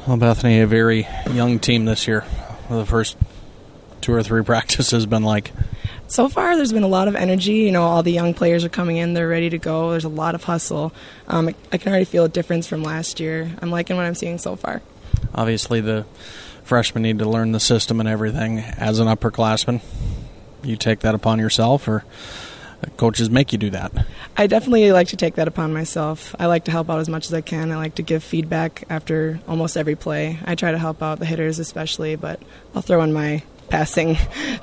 Well, Bethany, a very young team this year. The first 2 or 3 practices has been like? So far, there's been a lot of energy. You know, all the young players are coming in. They're ready to go. There's a lot of hustle. I can already feel a difference from last year. I'm liking what I'm seeing so far. Obviously, the freshmen need to learn the system and everything. As an upperclassman, you take that upon yourself, or coaches make you do that? I definitely like to take that upon myself. I like to help out as much as I can. I like to give feedback after almost every play. I try to help out the hitters especially, but I'll throw in my passing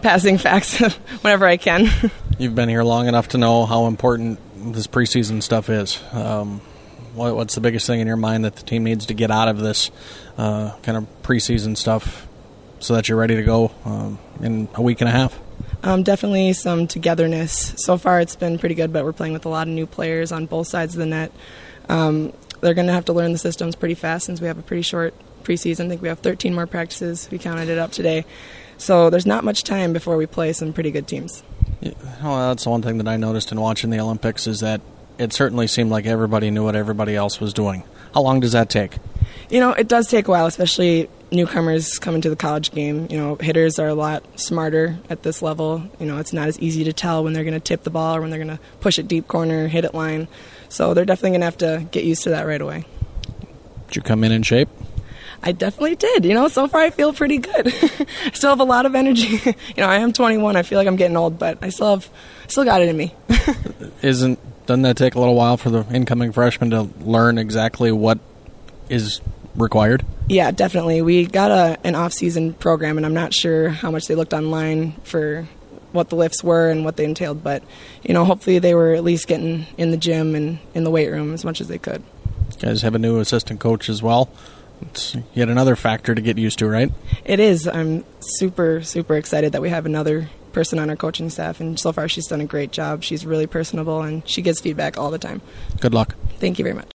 facts whenever I can. You've been here long enough to know how important this preseason stuff is. What's the biggest thing in your mind that the team needs to get out of this kind of preseason stuff so that you're ready to go in a week and a half? Definitely some togetherness. So far it's been pretty good, but we're playing with a lot of new players on both sides of the net. They're going to have to learn the systems pretty fast since we have a pretty short preseason. I think we have 13 more practices. We counted it up today. So there's not much time before we play some pretty good teams. Yeah, well, that's the one thing that I noticed in watching the Olympics is that it certainly seemed like everybody knew what everybody else was doing. How long does that take? You know, it does take a while, especially newcomers coming to the college game. You know, hitters are a lot smarter at this level. You know, it's not as easy to tell when they're going to tip the ball or when they're going to push it deep corner, hit it line. So they're definitely going to have to get used to that right away. Did you come in shape? I definitely did. You know, so far I feel pretty good. I still have a lot of energy. You know, I am 21. I feel like I'm getting old, but I still got it in me. Doesn't that take a little while for the incoming freshmen to learn exactly what is required? Yeah, definitely. We got an off-season program, and I'm not sure how much they looked online for what the lifts were and what they entailed, but, you know, hopefully they were at least getting in the gym and in the weight room as much as they could. You guys have a new assistant coach as well. It's yet another factor to get used to, right? It is. I'm super, super excited that we have another person on our coaching staff, and so far she's done a great job. She's really personable, and she gives feedback all the time. Good luck. Thank you very much.